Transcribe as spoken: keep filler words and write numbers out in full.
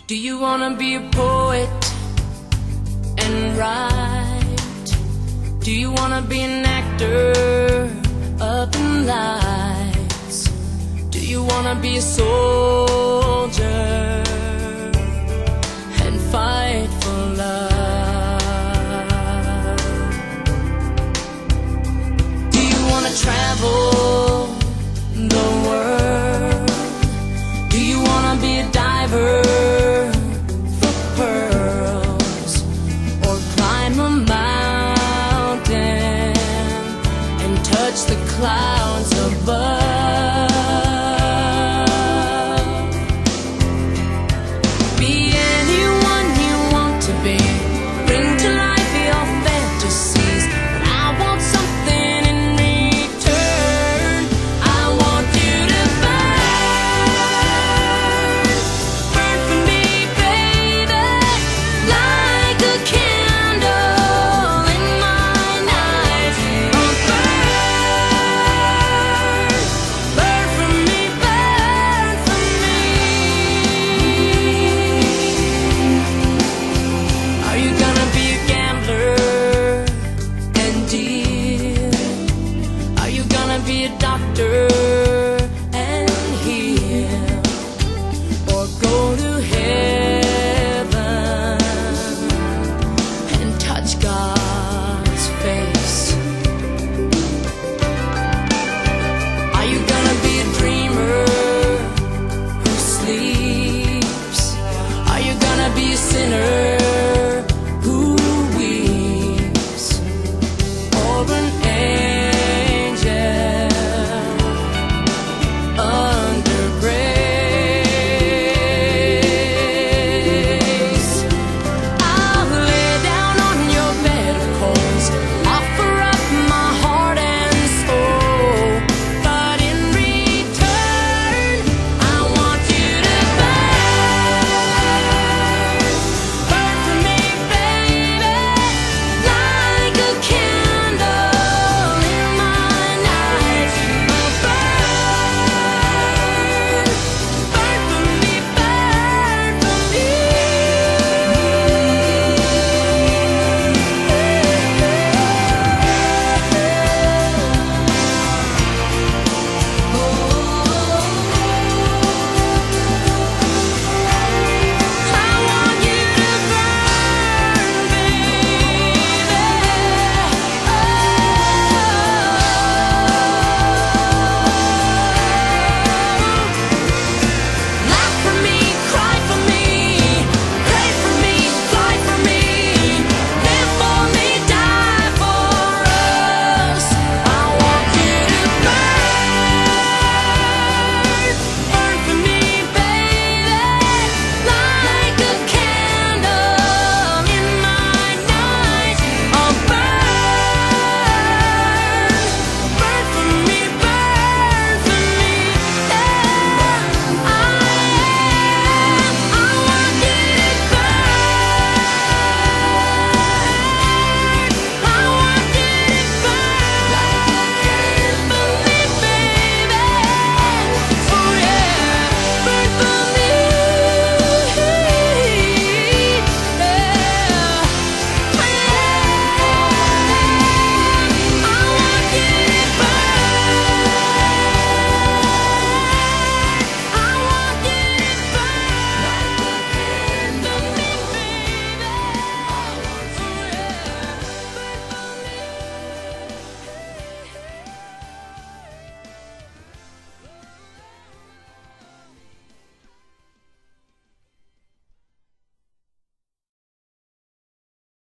Do you wanna be a poet and write? Do you wanna be an actor up in lights? Do you wanna be a soldier and fight for love? Do you wanna travel the world? Do you wanna be a diver for pearls, or climb a mountain and touch the clouds above? Be anyone you want to be, bring to life your fantasies, but I want something in return. I want you to burn, burn for me, baby, like a candle in my night. Oh, burn, burn for me, burn for me. Are you gonna be a gambler and deal? Are you gonna be a doctor